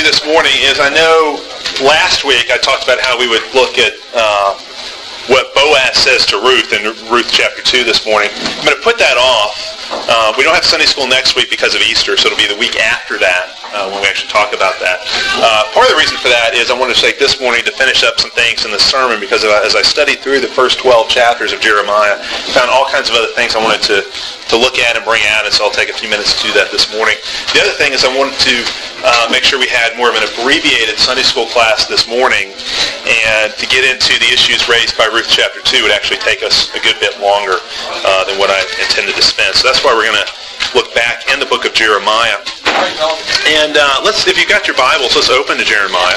this morning is, I know last week I talked about how we would look at what Boaz says to Ruth in Ruth chapter 2 this morning. I'm going to put that off. We don't have Sunday school next week because of Easter, so it'll be the week after that when we actually talk about that. Part of the reason for that is I wanted to take this morning to finish up some things in the sermon, because as I studied through the first 12 chapters of Jeremiah, I found all kinds of other things I wanted to look at and bring out, and so I'll take a few minutes to do that this morning. The other thing is I wanted to make sure we had more of an abbreviated Sunday school class this morning, and to get into the issues raised by Ruth chapter 2 would actually take us a good bit longer than what I intended to spend. So that's why we're going to look back in the book of Jeremiah. And if you've got your Bibles, let's open to Jeremiah.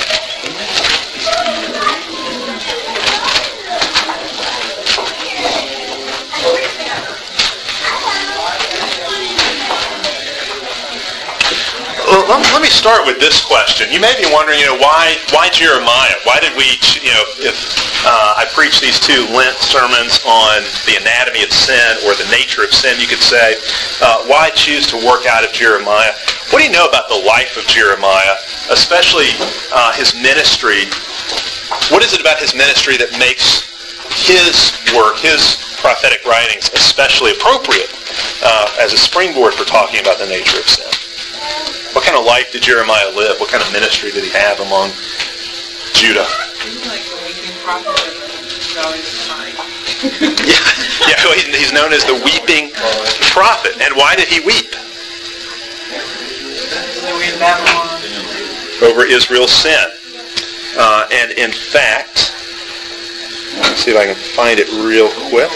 Let me start with this question. You may be wondering, why Jeremiah? Why did we, if I preach these two Lent sermons on the anatomy of sin, or the nature of sin, you could say, why choose to work out of Jeremiah? What do you know about the life of Jeremiah, especially his ministry? What is it about his ministry that makes his work, his prophetic writings, especially appropriate as a springboard for talking about the nature of sin? What kind of life did Jeremiah live? What kind of ministry did he have among Judah? Like the weeping prophet who's always crying. He's known as the weeping prophet. And why did he weep? Over Israel's sin. And in fact, let's see if I can find it real quick.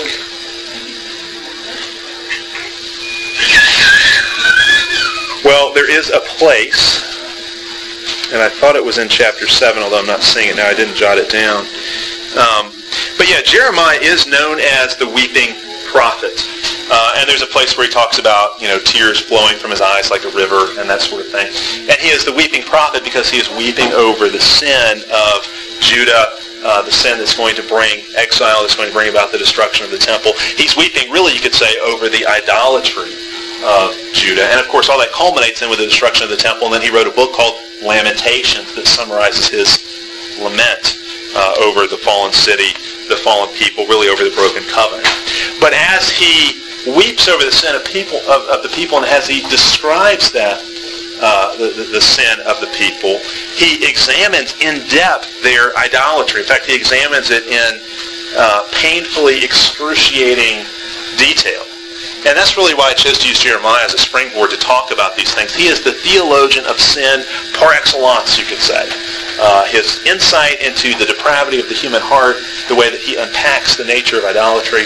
Well, there is a place, and I thought it was in chapter 7, although I'm not seeing it now. I didn't jot it down. But Jeremiah is known as the weeping prophet. And there's a place where he talks about, tears flowing from his eyes like a river and that sort of thing. And he is the weeping prophet because he is weeping over the sin of Judah, the sin that's going to bring exile, that's going to bring about the destruction of the temple. He's weeping, really, you could say, over the idolatry of Judah. And of course, all that culminates in with the destruction of the temple. And then he wrote a book called Lamentations that summarizes his lament over the fallen city, the fallen people, really over the broken covenant. But as he weeps over the sin of the people, and as he describes that, the sin of the people, he examines in depth their idolatry. In fact, he examines it in painfully excruciating detail. And that's really why I chose to use Jeremiah as a springboard to talk about these things. He is the theologian of sin par excellence, you could say. His insight into the depravity of the human heart, the way that he unpacks the nature of idolatry,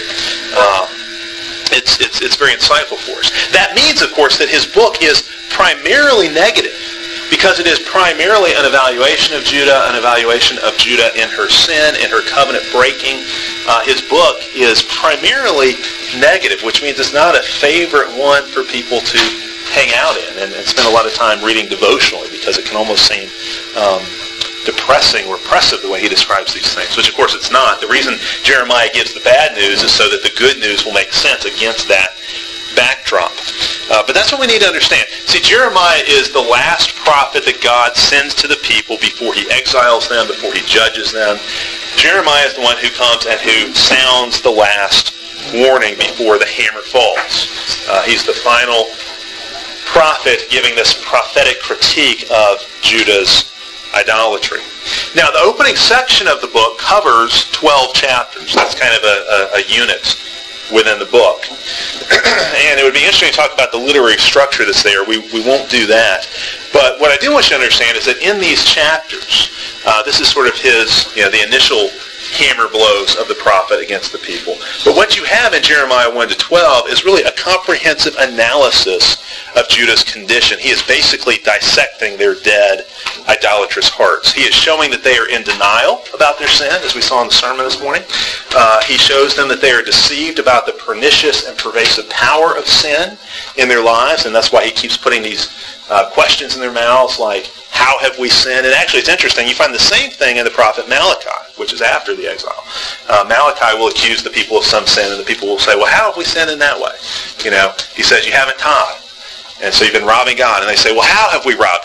it's very insightful for us. That means, of course, that his book is primarily negative, because it is primarily an evaluation of Judah, an evaluation of Judah in her sin, in her covenant breaking. His book is primarily negative, which means it's not a favorite one for people to hang out in and spend a lot of time reading devotionally, because it can almost seem depressing or oppressive the way he describes these things, which of course it's not. The reason Jeremiah gives the bad news is so that the good news will make sense against that backdrop. But that's what we need to understand. See, Jeremiah is the last prophet that God sends to the people before he exiles them, before he judges them. Jeremiah is the one who comes and who sounds the last warning before the hammer falls. He's the final prophet giving this prophetic critique of Judah's idolatry. Now, the opening section of the book covers 12 chapters. That's kind of a unit within the book. And it would be interesting to talk about the literary structure that's there. We won't do that. But what I do want you to understand is that in these chapters, this is sort of his, the initial hammer blows of the prophet against the people. But what you have in Jeremiah 1 to 12 is really a comprehensive analysis of Judah's condition. He is basically dissecting their dead, idolatrous hearts. He is showing that they are in denial about their sin, as we saw in the sermon this morning. He shows them that they are deceived about the pernicious and pervasive power of sin in their lives, and that's why he keeps putting these questions in their mouths like, how have we sinned? And actually, it's interesting. You find the same thing in the prophet Malachi, which is after the exile. Malachi will accuse the people of some sin, and the people will say, well, how have we sinned in that way? He says, you haven't tithed, and so you've been robbing God. And they say, well, how have we robbed God?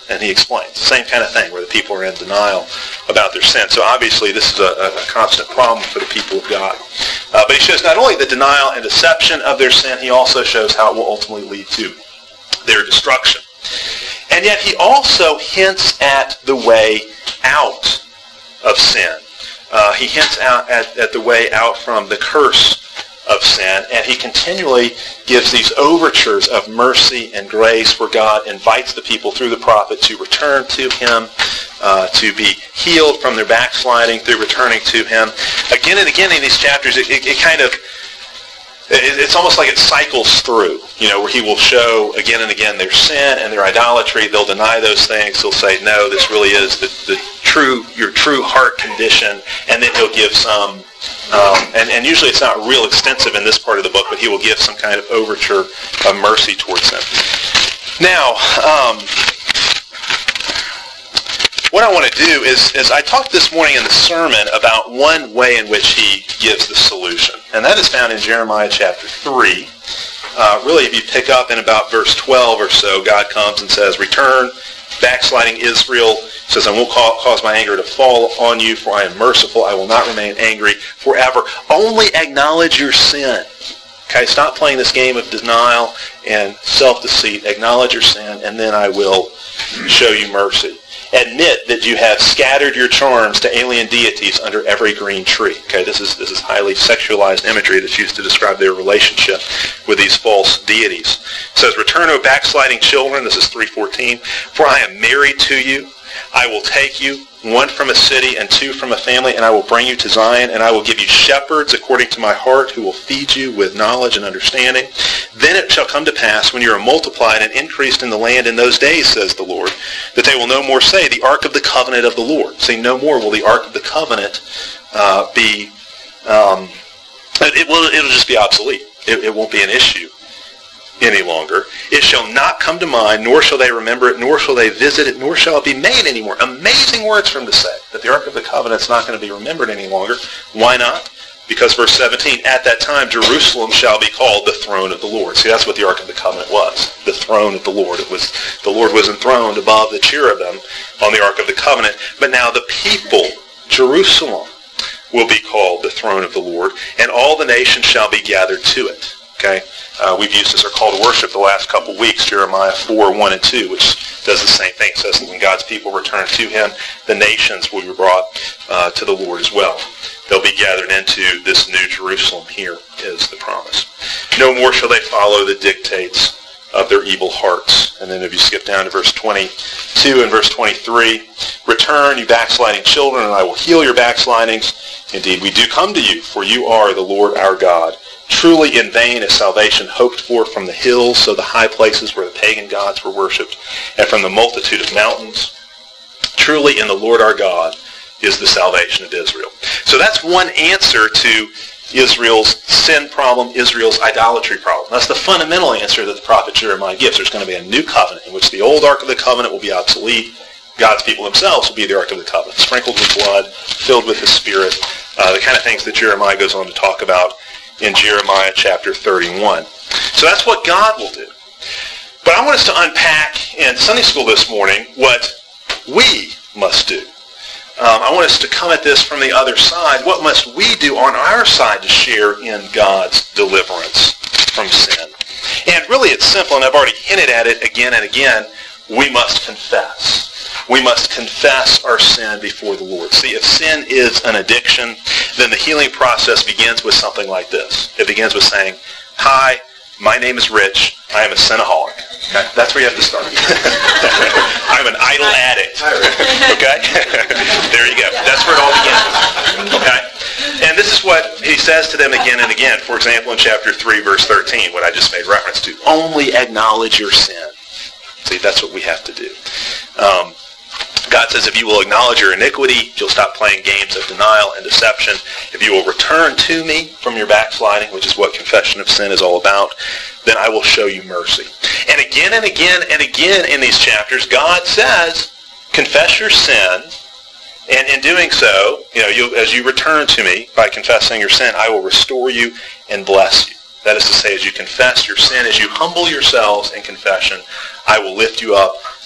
And he explains. The same kind of thing where the people are in denial about their sin. So obviously this is a constant problem for the people of God. But he shows not only the denial and deception of their sin, he also shows how it will ultimately lead to their destruction. And yet he also hints at the way out of sin. He hints out at the way out from the curse of sin, and he continually gives these overtures of mercy and grace where God invites the people through the prophet to return to him, to be healed from their backsliding through returning to him. Again and again in these chapters, it's almost like it cycles through, where he will show again and again their sin and their idolatry. They'll deny those things. He'll say, no, this really is your true heart condition, and then he'll give some, and usually it's not real extensive in this part of the book, but he will give some kind of overture of mercy towards them. Now, what I want to do is I talked this morning in the sermon about one way in which he gives the solution, and that is found in Jeremiah chapter 3. Really, if you pick up in about verse 12 or so, God comes and says, return, backsliding Israel. He says, I won't cause my anger to fall on you, for I am merciful. I will not remain angry forever. Only acknowledge your sin. Okay, stop playing this game of denial and self-deceit. Acknowledge your sin, and then I will show you mercy. Admit that you have scattered your charms to alien deities under every green tree. Okay, this is highly sexualized imagery that's used to describe their relationship with these false deities. It says, return, O backsliding children, this is 3:14, for I am married to you. I will take you, one from a city and two from a family, and I will bring you to Zion, and I will give you shepherds according to my heart who will feed you with knowledge and understanding. Then it shall come to pass, when you are multiplied and increased in the land in those days, says the Lord, that they will no more say, the ark of the covenant of the Lord. See, no more will the ark of the covenant be, it'll just be obsolete. It won't be an issue any longer. It shall not come to mind, nor shall they remember it, nor shall they visit it, nor shall it be made anymore. Amazing words for him to say, that the Ark of the Covenant is not going to be remembered any longer. Why not? Because verse 17, at that time Jerusalem shall be called the throne of the Lord. See, that's what the Ark of the Covenant was, the throne of the Lord. The Lord was enthroned above the cherubim on the Ark of the Covenant. But now the people, Jerusalem, will be called the throne of the Lord, and all the nations shall be gathered to it. Okay? We've used this, our call to worship, the last couple of weeks, Jeremiah 4:1 and 2, which does the same thing. It says that when God's people return to him, the nations will be brought to the Lord as well. They'll be gathered into this new Jerusalem. Here is the promise. No more shall they follow the dictates of their evil hearts. And then if you skip down to verse 22 and verse 23, return, you backsliding children, and I will heal your backslidings. Indeed, we do come to you, for you are the Lord our God. Truly in vain is salvation hoped for from the hills, so the high places where the pagan gods were worshipped, and from the multitude of mountains. Truly in the Lord our God is the salvation of Israel. So that's one answer to Israel's sin problem, Israel's idolatry problem. That's the fundamental answer that the prophet Jeremiah gives. There's going to be a new covenant in which the old Ark of the Covenant will be obsolete. God's people themselves will be the Ark of the Covenant, sprinkled with blood, filled with his Spirit, the kind of things that Jeremiah goes on to talk about in Jeremiah chapter 31. So that's what God will do. But I want us to unpack in Sunday school this morning what we must do. I want us to come at this from the other side. What must we do on our side to share in God's deliverance from sin? And really it's simple, and I've already hinted at it again and again. We must confess. We must confess our sin before the Lord. See, if sin is an addiction, then the healing process begins with something like this. It begins with saying, hi, my name is Rich. I am a sinaholic. Okay? That's where you have to start. I'm an idol addict. Okay? There you go. That's where it all begins. Okay? And this is what he says to them again and again. For example, in chapter 3, verse 13, what I just made reference to. Only acknowledge your sin. See, that's what we have to do. God says, if you will acknowledge your iniquity, you'll stop playing games of denial and deception. If you will return to me from your backsliding, which is what confession of sin is all about, then I will show you mercy. And again and again and again in these chapters, God says, confess your sin, and in doing so, as you return to me by confessing your sin, I will restore you and bless you. That is to say, as you confess your sin, as you humble yourselves in confession, I will lift you up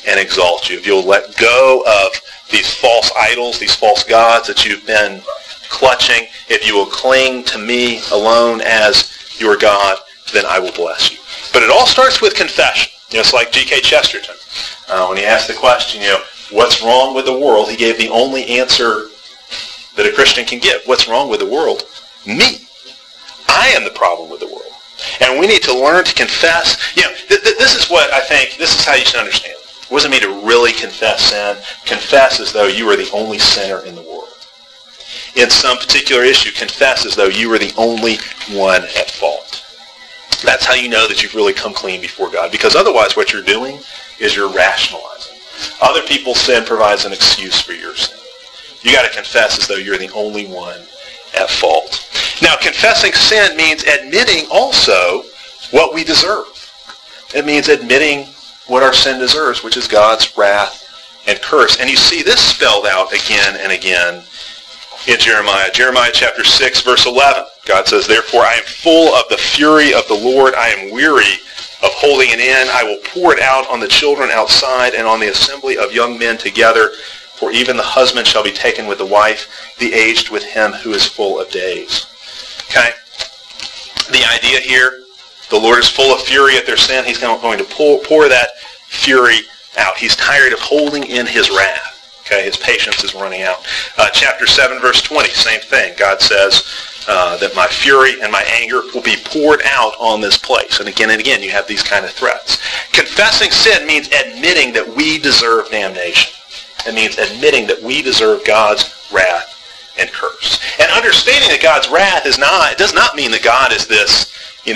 and exalt you. If you'll let go of these false idols, these false gods that you've been clutching, if you will cling to me alone as your God, then I will bless you. But it all starts with confession. It's like G.K. Chesterton. When he asked the question, what's wrong with the world? He gave the only answer that a Christian can give. What's wrong with the world? Me. I am the problem with the world. And we need to learn to confess. This is what I think, this is how you should understand it. What does it mean to really confess sin? Confess as though you are the only sinner in the world. In some particular issue, confess as though you are the only one at fault. That's how you know that you've really come clean before God. Because otherwise what you're doing is you're rationalizing. Other people's sin provides an excuse for your sin. You got to confess as though you're the only one at fault. Now, confessing sin means admitting also what we deserve. It means admitting what our sin deserves, which is God's wrath and curse. And you see this spelled out again and again in Jeremiah. Jeremiah chapter 6, verse 11. God says, therefore I am full of the fury of the Lord. I am weary of holding it in. I will pour it out on the children outside and on the assembly of young men together. For even the husband shall be taken with the wife, the aged with him who is full of days. Okay? The idea here, the Lord is full of fury at their sin. He's going to pour that fury out. He's tired of holding in his wrath. Okay? His patience is running out. Chapter 7, verse 20, same thing. God says that my fury and my anger will be poured out on this place. And again, you have these kind of threats. Confessing sin means admitting that we deserve damnation. It means admitting that we deserve God's wrath and curse. And understanding that God's wrath does not mean that God is this,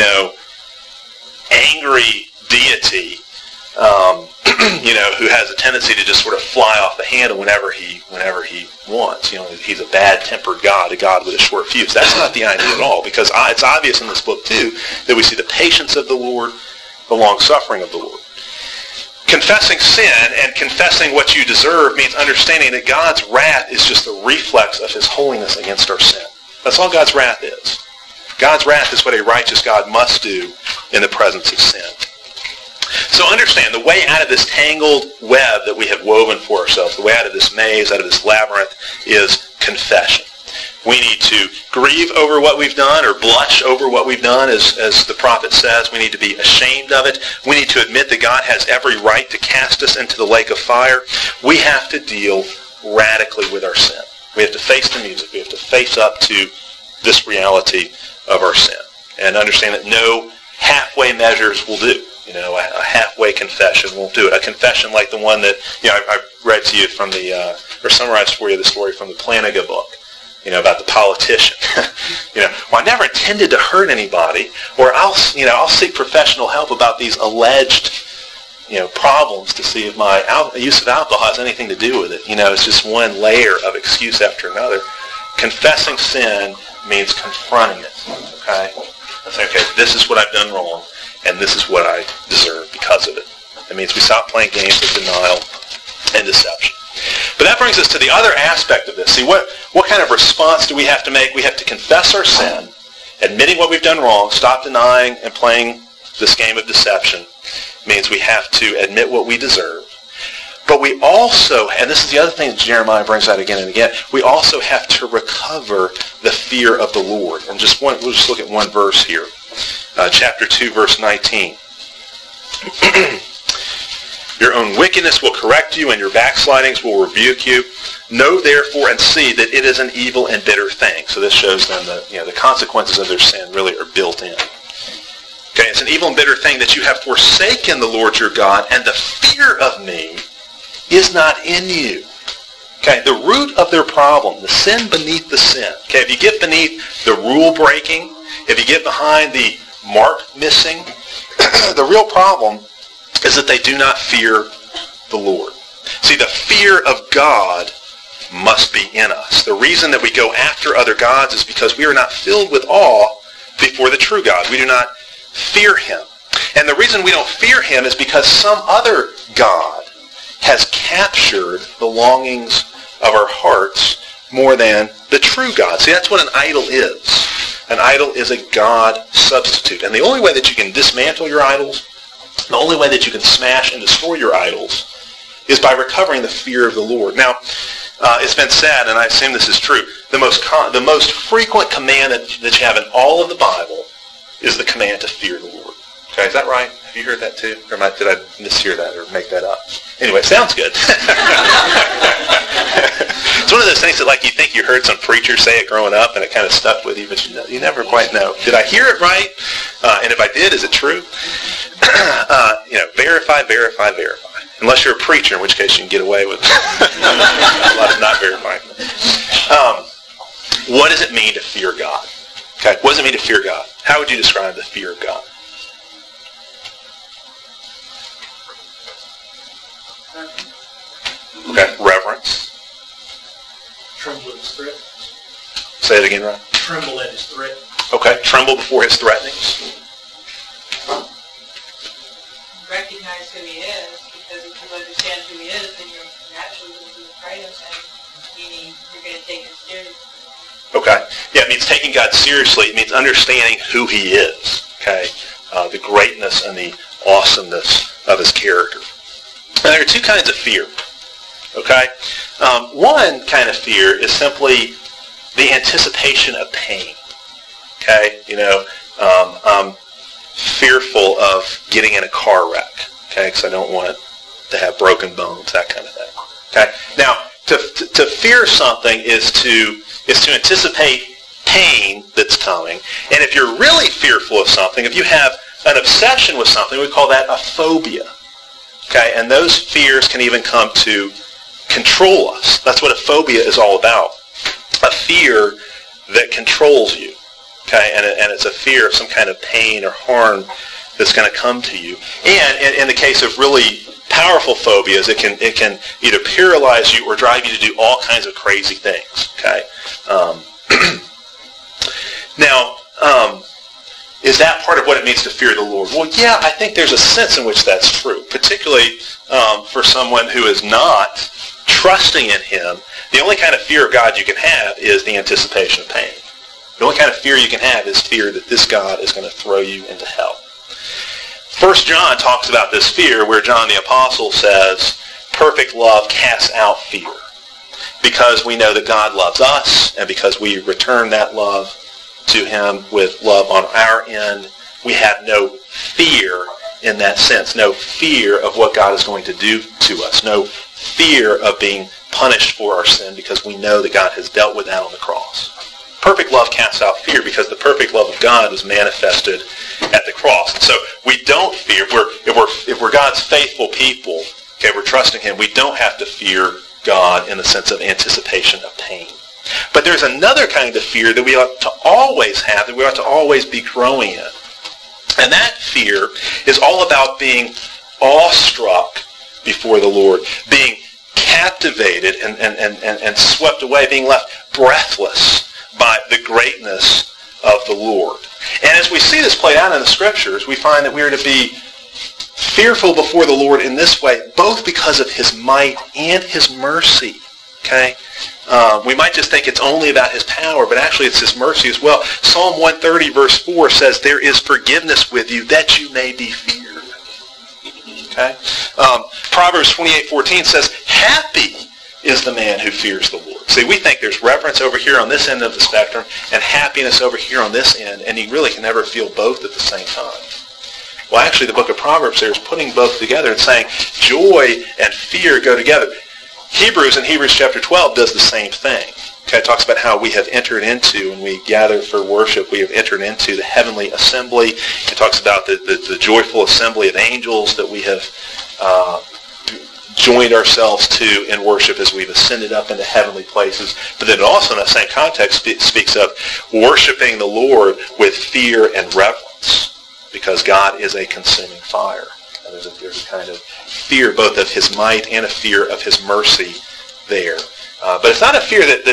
angry deity, who has a tendency to just sort of fly off the handle whenever he wants. He's a bad-tempered God, a God with a short fuse. That's not the idea at all, because it's obvious in this book, too, that we see the patience of the Lord, the long-suffering of the Lord. Confessing sin and confessing what you deserve means understanding that God's wrath is just a reflex of his holiness against our sin. That's all God's wrath is. God's wrath is what a righteous God must do in the presence of sin. So understand, the way out of this tangled web that we have woven for ourselves, the way out of this maze, out of this labyrinth, is confession. We need to grieve over what we've done, or blush over what we've done, as the prophet says. We need to be ashamed of it. We need to admit that God has every right to cast us into the lake of fire. We have to deal radically with our sin. We have to face the music. We have to face up to this reality of our sin. And understand that no halfway measures will do. A halfway confession won't do it. A confession like the one that, I read to you from or summarized for you the story from the Plantinga book. About the politician. I never intended to hurt anybody, or I'll seek professional help about these alleged, problems to see if my use of alcohol has anything to do with it. It's just one layer of excuse after another. Confessing sin means confronting it. Okay? Saying, okay, this is what I've done wrong, and this is what I deserve because of it. It means we stop playing games of denial and deception. But that brings us to the other aspect of this. See, what kind of response do we have to make? We have to confess our sin, admitting what we've done wrong, stop denying and playing this game of deception. Means we have to admit what we deserve. But we also, and this is the other thing that Jeremiah brings out again and again, we also have to recover the fear of the Lord. And we'll just look at one verse here. Chapter 2, verse 19. Your own wickedness will correct you, and your backslidings will rebuke you. Know therefore and see that it is an evil and bitter thing. So this shows them that the consequences of their sin really are built in. Okay, it's an evil and bitter thing that you have forsaken the Lord your God, and the fear of me is not in you. Okay, the root of their problem, the sin beneath the sin. Okay, if you get beneath the rule breaking, if you get behind the mark missing, the real problem is that they do not fear the Lord. See, the fear of God must be in us. The reason that we go after other gods is because we are not filled with awe before the true God. We do not fear him. And the reason we don't fear him is because some other God has captured the longings of our hearts more than the true God. See, that's what an idol is. An idol is a God substitute. And the only way that you can dismantle your idols, the only way that you can smash and destroy your idols, is by recovering the fear of the Lord. Now, it's been said, and I assume this is true, the most frequent command that you have in all of the Bible is the command to fear the Lord. Okay, is that right? Have you heard that too? Or did I mishear that or make that up? Anyway, sounds good. It's one of those things that you think you heard some preacher say it growing up and it kind of stuck with you, but you never quite know. Did I hear it right? And if I did, is it true? Verify, verify, verify. Unless you're a preacher, in which case you can get away with a lot of not verifying. What does it mean to fear God? Okay, what does it mean to fear God? How would you describe the fear of God? Okay, reverence. Tremble at his threat. Say it again, Ryan. Tremble at his threat. Okay, tremble before his threatenings. Recognize who he is, because if you understand who he is, then you're naturally going to be afraid of him, meaning you're going to take him seriously. Okay. Yeah, it means taking God seriously. It means understanding who he is. Okay, the greatness and the awesomeness of his character. Now, there are two kinds of fear. Okay, one kind of fear is simply the anticipation of pain. Okay, I'm fearful of getting in a car wreck. Okay, because I don't want to have broken bones, that kind of thing. Okay, now to fear something is to anticipate pain that's coming, and if you're really fearful of something, if you have an obsession with something, we call that a phobia. Okay, and those fears can even come to control us. That's what a phobia is all about. A fear that controls you. Okay, and it's a fear of some kind of pain or harm that's going to come to you. And in the case of really powerful phobias, it can either paralyze you or drive you to do all kinds of crazy things. Okay. Now, is that part of what it means to fear the Lord? Well, yeah, I think there's a sense in which that's true, particularly for someone who is not trusting in him. The only kind of fear of God you can have is the anticipation of pain. The only kind of fear you can have is fear that this God is going to throw you into hell. 1 John talks about this fear where John the Apostle says, perfect love casts out fear. Because we know that God loves us, and because we return that love to him with love on our end, we have no fear in that sense. No fear of what God is going to do to us. No fear of being punished for our sin because we know that God has dealt with that on the cross. Perfect love casts out fear because the perfect love of God was manifested at the cross. And so we don't fear. If we're God's faithful people, okay, we're trusting him, we don't have to fear God in the sense of anticipation of pain. But there's another kind of fear that we ought to always have, that we ought to always be growing in. And that fear is all about being awestruck before the Lord, being captivated and swept away, being left breathless by the greatness of the Lord. And as we see this played out in the Scriptures, we find that we are to be fearful before the Lord in this way, both because of his might and his mercy. Okay? We might just think it's only about his power, but actually it's his mercy as well. Psalm 130 verse 4 says, there is forgiveness with you that you may be feared. Okay? Proverbs 28:14 says, happy is the man who fears the Lord. See, we think there's reverence over here on this end of the spectrum and happiness over here on this end, and you really can never feel both at the same time. Well, actually, the book of Proverbs there is putting both together and saying joy and fear go together. Hebrews, in Hebrews chapter 12, does the same thing. Okay, it talks about how we have entered into, when we gather for worship, we have entered into the heavenly assembly. It talks about the joyful assembly of angels that we have joined ourselves to in worship as we've ascended up into heavenly places. But then also in that same context speaks of worshiping the Lord with fear and reverence, because God is a consuming fire. And there's a kind of fear both of his might and a fear of his mercy there. But it's not a fear that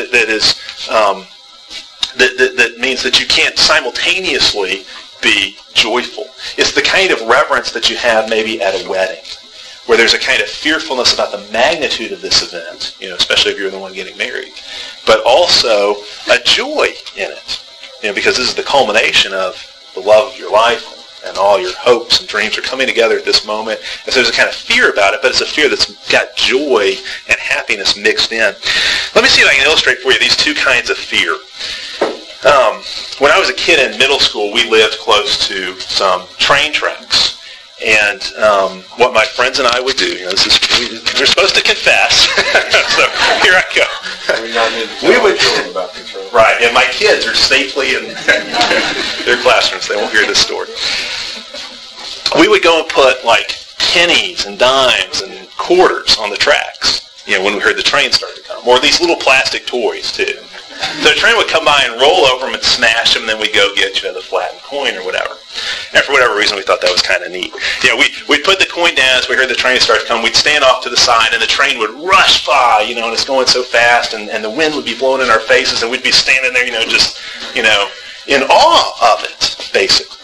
means that you can't simultaneously be joyful. It's the kind of reverence that you have maybe at a wedding, where there's a kind of fearfulness about the magnitude of this event, especially if you're the one getting married, but also a joy in it, because this is the culmination of the love of your life, and all your hopes and dreams are coming together at this moment. And so there's a kind of fear about it, but it's a fear that's got joy and happiness mixed in. Let me see if I can illustrate for you these two kinds of fear. When I was a kid in middle school, we lived close to some train tracks. And what my friends and I would do, we're supposed to confess. So here I go. We would about control. Right, and my kids are safely in their classrooms. They won't hear this story. We would go and put like pennies and dimes and quarters on the tracks, when we heard the train start to come, or these little plastic toys too. So the train would come by and roll over them and smash them, and then we'd go get the flattened coin or whatever. And for whatever reason, we thought that was kind of neat. We'd put the coin down as we heard the train start to come. We'd stand off to the side, and the train would rush by, and it's going so fast, and the wind would be blowing in our faces, and we'd be standing there, just in awe of it, basically.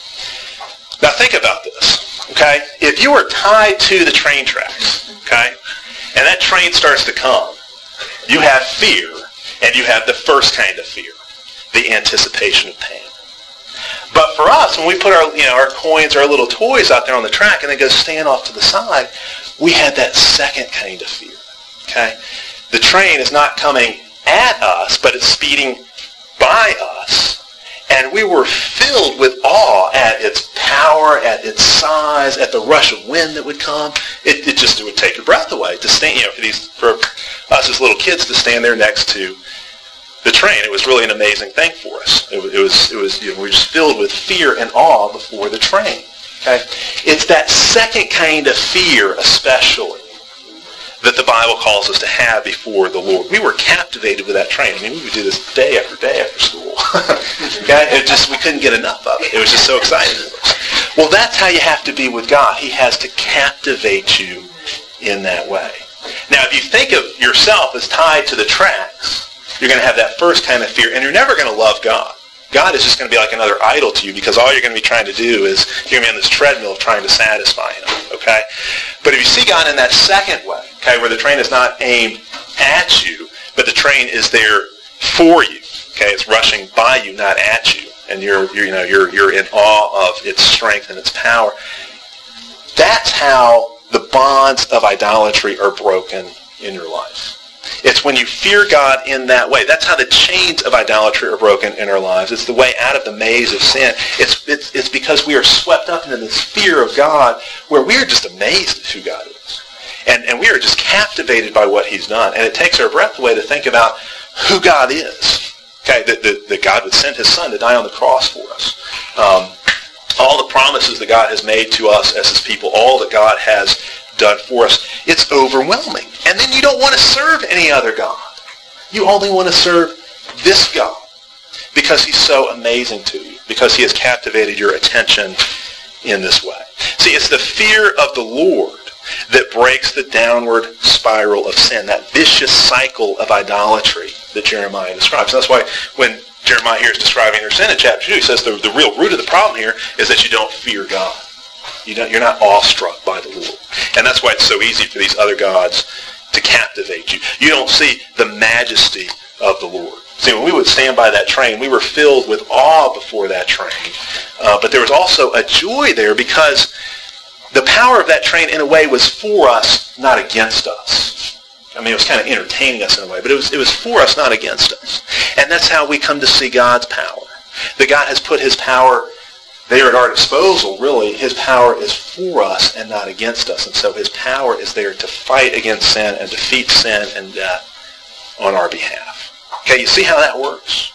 Now think about this, okay? If you are tied to the train tracks, okay, and that train starts to come, you have fear. And you have the first kind of fear, the anticipation of pain. But for us, when we put our coins, our little toys out there on the track and then go stand off to the side, we had that second kind of fear. Okay? The train is not coming at us, but it's speeding by us. And we were filled with awe at its power, at its size, at the rush of wind that would come. It would take your breath away to stand, for us as little kids to stand there next to the train. It was really an amazing thing for us. It was we were just filled with fear and awe before the train. Okay? It's that second kind of fear, especially, that the Bible calls us to have before the Lord. We were captivated with that train. I mean, we would do this day after day after school. Okay? We couldn't get enough of it. It was just so exciting. Well, that's how you have to be with God. He has to captivate you in that way. Now, if you think of yourself as tied to the tracks, you're going to have that first kind of fear, and you're never going to love God. God is just going to be like another idol to you, because all you're going to be trying to do is you're going to be on this treadmill trying to satisfy Him. Okay? But if you see God in that second way, okay, where the train is not aimed at you, but the train is there for you. Okay, it's rushing by you, not at you, and you're in awe of its strength and its power. That's how the bonds of idolatry are broken in your life. It's when you fear God in that way. That's how the chains of idolatry are broken in our lives. It's the way out of the maze of sin. It's because we are swept up into this fear of God, where we are just amazed at who God is. And we are just captivated by what He's done. And it takes our breath away to think about who God is. Okay, that God would send His Son to die on the cross for us. All the promises that God has made to us as His people, all that God has done for us, it's overwhelming. And then you don't want to serve any other God. You only want to serve this God, because He's so amazing to you, because He has captivated your attention in this way. See, it's the fear of the Lord that breaks the downward spiral of sin, that vicious cycle of idolatry that Jeremiah describes. That's why when Jeremiah here is describing their sin in chapter 2, he says the real root of the problem here is that you don't fear God. You're not awestruck by the Lord. And that's why it's so easy for these other gods to captivate you. You don't see the majesty of the Lord. See, when we would stand by that train, we were filled with awe before that train. But there was also a joy there, because the power of that train, in a way, was for us, not against us. I mean, it was kind of entertaining us in a way, but it was for us, not against us. And that's how we come to see God's power. That God has put His power there at our disposal. Really, His power is for us and not against us. And so His power is there to fight against sin and defeat sin and death on our behalf. Okay, you see how that works?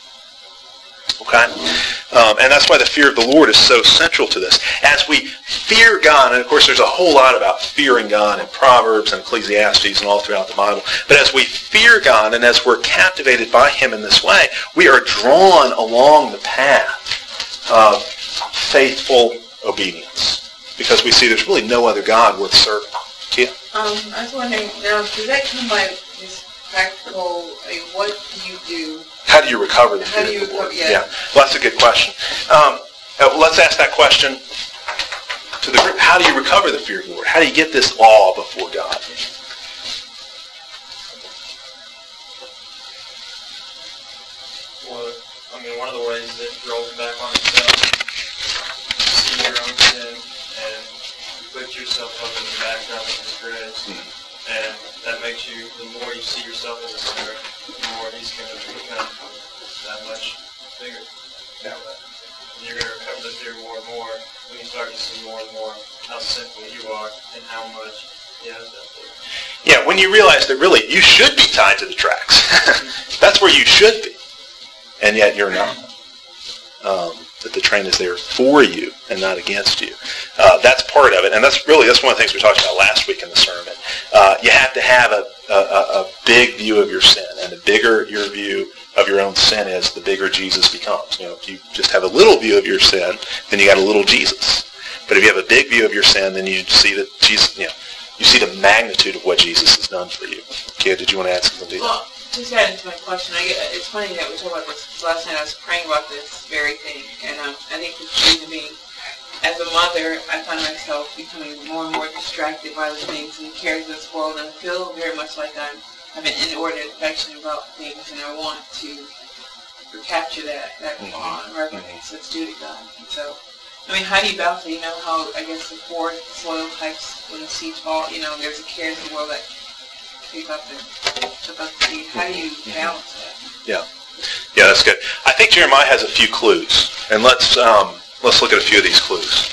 Okay? And that's why the fear of the Lord is so central to this. As we fear God, and of course there's a whole lot about fearing God in Proverbs and Ecclesiastes and all throughout the Bible, but as we fear God and as we're captivated by Him in this way, we are drawn along the path of faithful obedience, because we see there's really no other God worth serving. Kia? I was wondering, now, does that come by this practical, what do you do? How do you recover the fear of the Lord? Yeah. Well, that's a good question. Let's ask that question to the group. How do you recover the fear of the Lord? How do you get this awe before God? Well, I mean, one of the ways that rolls back on itself, yourself up in the background of His grace. And that makes you, the more you see yourself as a sinner, the more He's going to become that much bigger. Yeah. And you're going to recover the fear more and more when you start to see more and more how sinful you are and how much He has that fear. Yeah, when you realize that really you should be tied to the tracks. That's where you should be. And yet you're not. That the train is there for you and not against you. That's part of it. And that's one of the things we talked about last week in the sermon. You have to have a big view of your sin. And the bigger your view of your own sin is, the bigger Jesus becomes. If you just have a little view of your sin, then you got a little Jesus. But if you have a big view of your sin, then you see that Jesus, you see the magnitude of what Jesus has done for you. Kid, did you want to add something? Well, just adding to my question, it's funny that we talked about this last night. I was praying about this very thing, and I think it's due to me. As a mother, I find myself becoming more and more distracted by the things and the cares of this world, and I feel very much like I have an inordinate affection about things, and I want to recapture that awe and reverence that's due to God. And so, how do you balance it? How, I guess, the four soil types, when the seeds fall, there's a cares of the world that pick up the seed. How do you balance that? Yeah, that's good. I think Jeremiah has a few clues, and let's look at a few of these clues.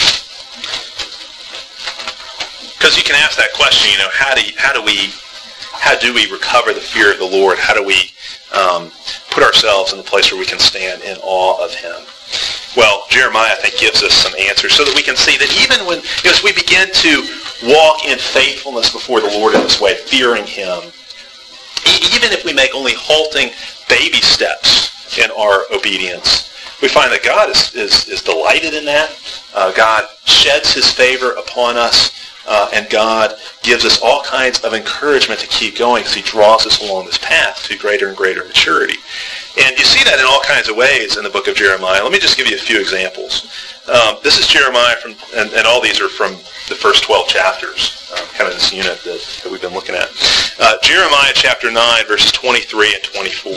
Because you can ask that question, how do we recover the fear of the Lord? How do we put ourselves in the place where we can stand in awe of Him? Well, Jeremiah, I think, gives us some answers so that we can see that even when, as we begin to walk in faithfulness before the Lord in this way, fearing Him, even if we make only halting baby steps in our obedience, we find that God is delighted in that. God sheds His favor upon us, and God gives us all kinds of encouragement to keep going as He draws us along this path to greater and greater maturity. And you see that in all kinds of ways in the book of Jeremiah. Let me just give you a few examples. This is Jeremiah, and all these are from the first 12 chapters, kind of this unit that we've been looking at. Jeremiah chapter 9, verses 23 and 24.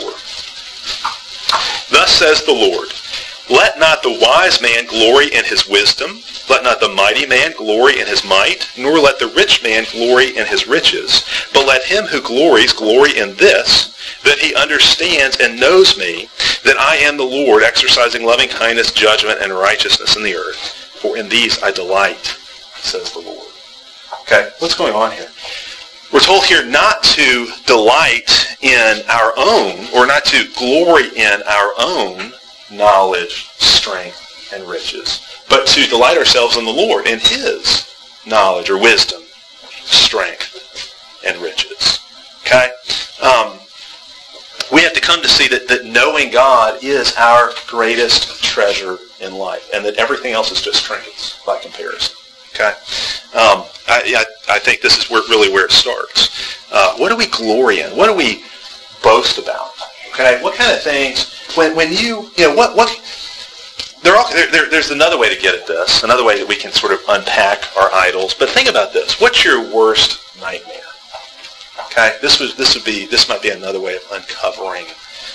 Thus says the Lord, let not the wise man glory in his wisdom, let not the mighty man glory in his might, nor let the rich man glory in his riches, but let him who glories glory in this, that he understands and knows me, that I am the Lord, exercising loving kindness, judgment, and righteousness in the earth. For in these I delight, says the Lord. Okay, what's going on here? We're told here not to delight in our own, or not to glory in our own knowledge, strength, and riches, but to delight ourselves in the Lord, in His knowledge or wisdom, strength, and riches. Okay? We have to come to see that knowing God is our greatest treasure in life, and that everything else is just trinkets by comparison. Okay? I think this is where it starts. What do we glory in? What do we boast about? Okay? What kind of things? There's another way to get at this. Another way that we can sort of unpack our idols. But think about this. What's your worst nightmare? Okay? This might be another way of uncovering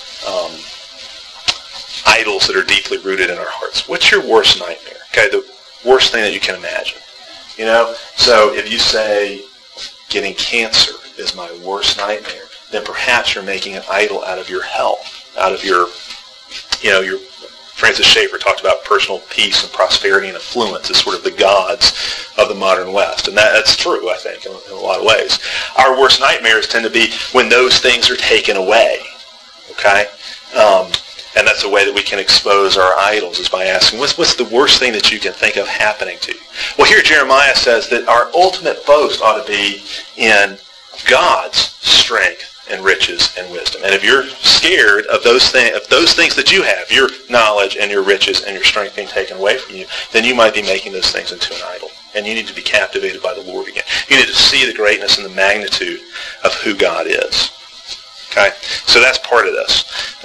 idols that are deeply rooted in our hearts. What's your worst nightmare? Okay? The worst thing that you can imagine. So if you say getting cancer is my worst nightmare, then perhaps you're making an idol out of your health, out of your Francis Schaeffer talked about personal peace and prosperity and affluence as sort of the gods of the modern West. And that's true, I think, in a lot of ways. Our worst nightmares tend to be when those things are taken away. Okay? And that's a way that we can expose our idols, is by asking, what's the worst thing that you can think of happening to you? Well, here Jeremiah says that our ultimate boast ought to be in God's strength and riches and wisdom. And if you're scared of those things that you have, your knowledge and your riches and your strength being taken away from you, then you might be making those things into an idol. And you need to be captivated by the Lord again. You need to see the greatness and the magnitude of who God is. Okay? So that's part of this.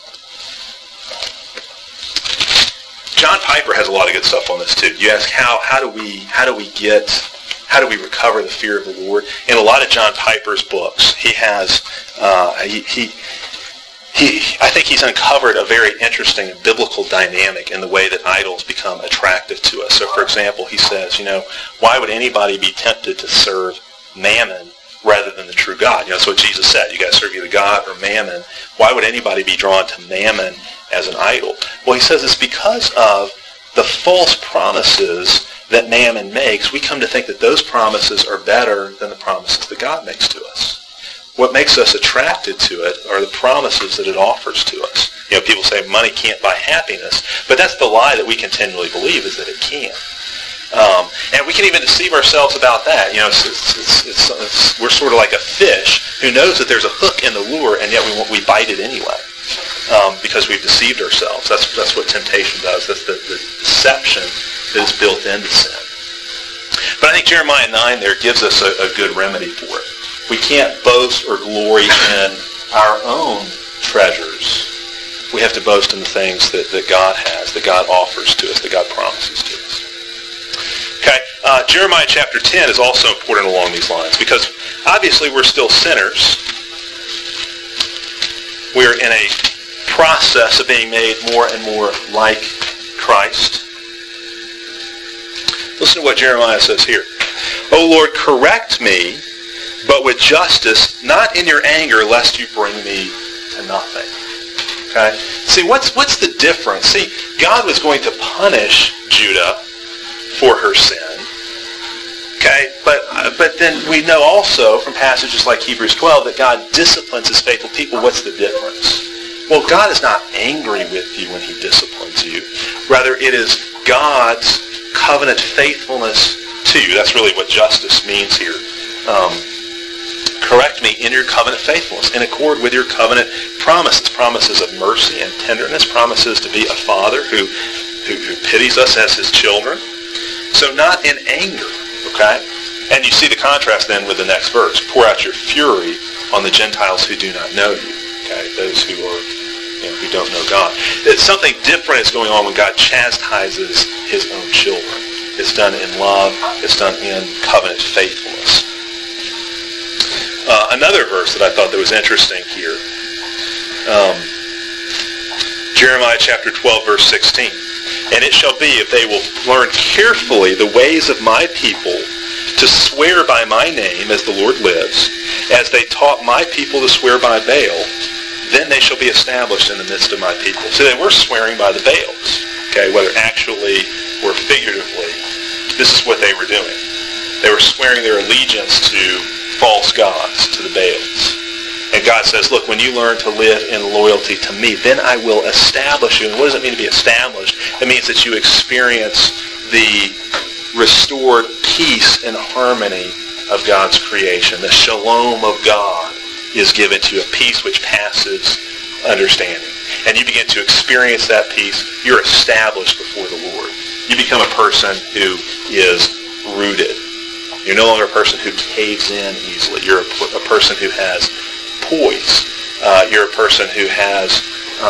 John Piper has a lot of good stuff on this too. You ask how do we recover the fear of the Lord? In a lot of John Piper's books, he has I think he's uncovered a very interesting biblical dynamic in the way that idols become attractive to us. So, for example, he says, why would anybody be tempted to serve mammon rather than the true God? That's what Jesus said. You got to serve either God or mammon. Why would anybody be drawn to mammon as an idol? Well, he says it's because of the false promises that mammon makes. We come to think that those promises are better than the promises that God makes to us. What makes us attracted to it are the promises that it offers to us. People say money can't buy happiness, but that's the lie that we continually believe, is that it can. And we can even deceive ourselves about that. We're sort of like a fish who knows that there's a hook in the lure, and yet we bite it anyway because we've deceived ourselves. That's what temptation does. That's the deception that is built into sin. But I think Jeremiah 9 there gives us a good remedy for it. We can't boast or glory in our own treasures. We have to boast in the things that God has, that God offers to us, that God promises to us. Okay, Jeremiah chapter 10 is also important along these lines because obviously we're still sinners. We're in a process of being made more and more like Christ. Listen to what Jeremiah says here. O Lord, correct me, but with justice, not in your anger, lest you bring me to nothing. Okay? See, what's the difference? See, God was going to punish Judah for her sin. Okay? But then we know also from passages like Hebrews 12 that God disciplines his faithful people. What's the difference? Well, God is not angry with you when he disciplines you. Rather, it is God's covenant faithfulness to you. That's really what justice means here. Correct me in your covenant faithfulness, in accord with your covenant promises of mercy and tenderness, promises to be a father who pities us as his children. So not in anger, okay? And you see the contrast then with the next verse. Pour out your fury on the Gentiles who do not know you, okay? Those who are, who don't know God. Something different is going on when God chastises his own children. It's done in love. It's done in covenant faithfulness. Another verse that I thought that was interesting here. Jeremiah chapter 12, verse 16. And it shall be, if they will learn carefully the ways of my people, to swear by my name, as the Lord lives, as they taught my people to swear by Baal, then they shall be established in the midst of my people. So they were swearing by the Baals, okay, whether actually or figuratively. This is what they were doing. They were swearing their allegiance to false gods, to the Baals. And God says, look, when you learn to live in loyalty to me, then I will establish you. And what does it mean to be established? It means that you experience the restored peace and harmony of God's creation. The shalom of God is given to you, a peace which passes understanding. And you begin to experience that peace. You're established before the Lord. You become a person who is rooted. You're no longer a person who caves in easily. You're a person who has poise. You're a person who has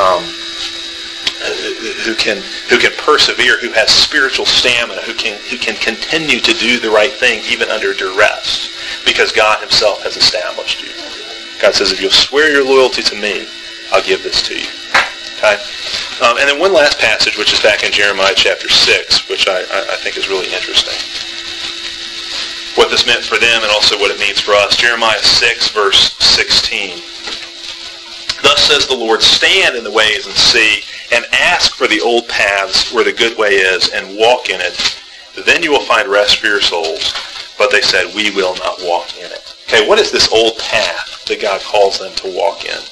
who can persevere, who has spiritual stamina, who can continue to do the right thing even under duress, because God himself has established you. God says, if you'll swear your loyalty to me, I'll give this to you. Okay? And then one last passage, which is back in Jeremiah chapter 6, which I think is really interesting. What this meant for them and also what it means for us. Jeremiah 6, verse 16. Thus says the Lord, stand in the ways and see, and ask for the old paths where the good way is, and walk in it. Then you will find rest for your souls. But they said, we will not walk in it. Okay, what is this old path that God calls them to walk in?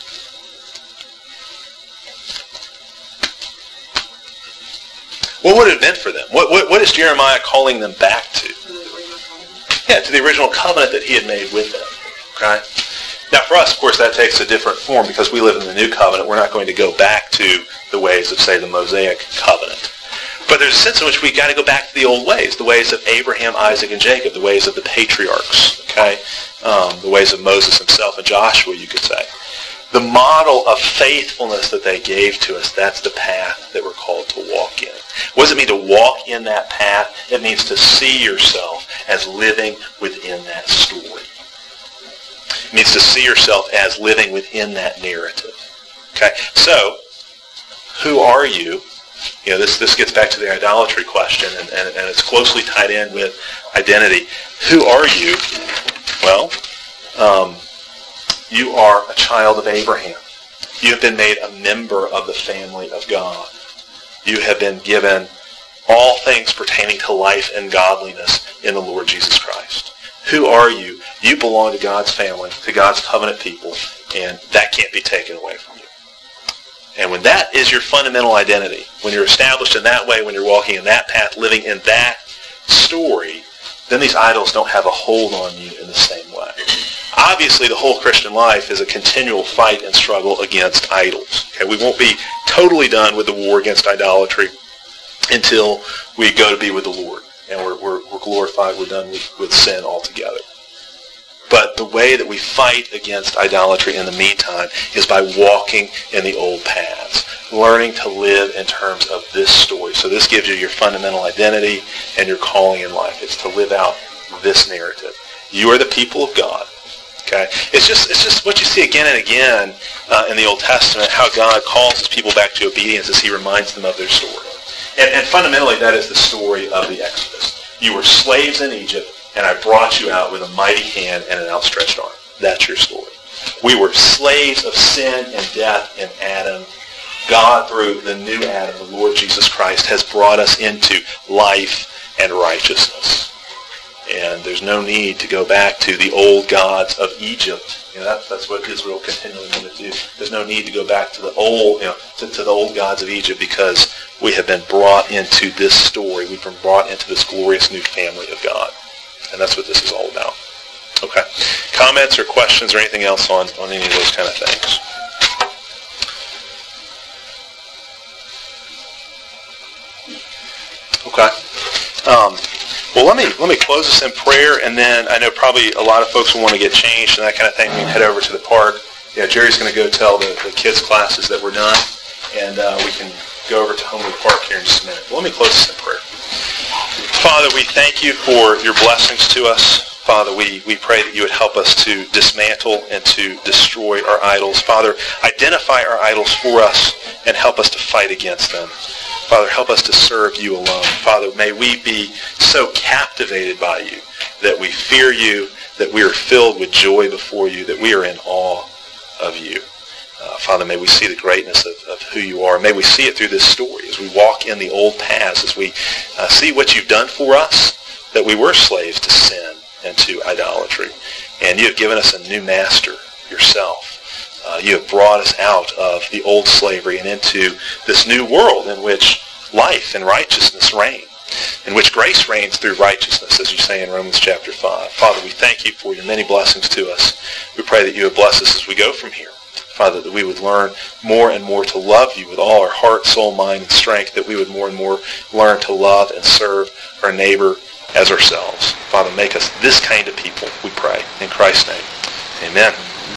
What would it have been for them? What is Jeremiah calling them back to? Yeah, to the original covenant that he had made with them. Okay? Now for us, of course, that takes a different form because we live in the new covenant. We're not going to go back to the ways of, say, the Mosaic covenant. But there's a sense in which we've got to go back to the old ways, the ways of Abraham, Isaac, and Jacob, the ways of the patriarchs, okay? The ways of Moses himself and Joshua, you could say. The model of faithfulness that they gave to us, that's the path that we're called to walk in. What does it mean to walk in that path? It means to see yourself as living within that story. It means to see yourself as living within that narrative. Okay, so who are you? You know, this gets back to the idolatry question, and it's closely tied in with identity. Who are you? Well, you are a child of Abraham. You have been made a member of the family of God. You have been given all things pertaining to life and godliness in the Lord Jesus Christ. Who are you? You belong to God's family, to God's covenant people, and that can't be taken away from you. And when that is your fundamental identity, when you're established in that way, when you're walking in that path, living in that story, then these idols don't have a hold on you in the same way. Obviously, the whole Christian life is a continual fight and struggle against idols. Okay, we won't be totally done with the war against idolatry until we go to be with the Lord. And we're glorified, we're done with sin altogether. But the way that we fight against idolatry in the meantime is by walking in the old paths, learning to live in terms of this story. So this gives you your fundamental identity and your calling in life. It's to live out this narrative. You are the people of God. Okay, it's just what you see again and again in the Old Testament, how God calls his people back to obedience as he reminds them of their story. And fundamentally, that is the story of the Exodus. You were slaves in Egypt, and I brought you out with a mighty hand and an outstretched arm. That's your story. We were slaves of sin and death in Adam. God, through the new Adam, the Lord Jesus Christ, has brought us into life and righteousness. And there's no need to go back to the old gods of Egypt. You know, that's what Israel continually wanted to do. There's no need to go back to the old, to the old gods of Egypt, because we have been brought into this story. We've been brought into this glorious new family of God. And that's what this is all about. Okay. Comments or questions or anything else on any of those kind of things? Okay. Well, let me close this in prayer, and then I know probably a lot of folks will want to get changed and that kind of thing. We can head over to the park. Yeah, Jerry's going to go tell the kids' classes that we're done, and we can go over to Homewood Park here in just a minute. But let me close this in prayer. Father, we thank you for your blessings to us. Father, we pray that you would help us to dismantle and to destroy our idols. Father, identify our idols for us and help us to fight against them. Father, help us to serve you alone. Father, may we be so captivated by you that we fear you, that we are filled with joy before you, that we are in awe of you. Father, may we see the greatness of who you are. May we see it through this story as we walk in the old paths, as we see what you've done for us, that we were slaves to sin and to idolatry. And you have given us a new master, yourself. You have brought us out of the old slavery and into this new world in which life and righteousness reign, in which grace reigns through righteousness, as you say in Romans chapter 5. Father, we thank you for your many blessings to us. We pray that you would bless us as we go from here. Father, that we would learn more and more to love you with all our heart, soul, mind, and strength, that we would more and more learn to love and serve our neighbor as ourselves. Father, make us this kind of people, we pray. In Christ's name, amen.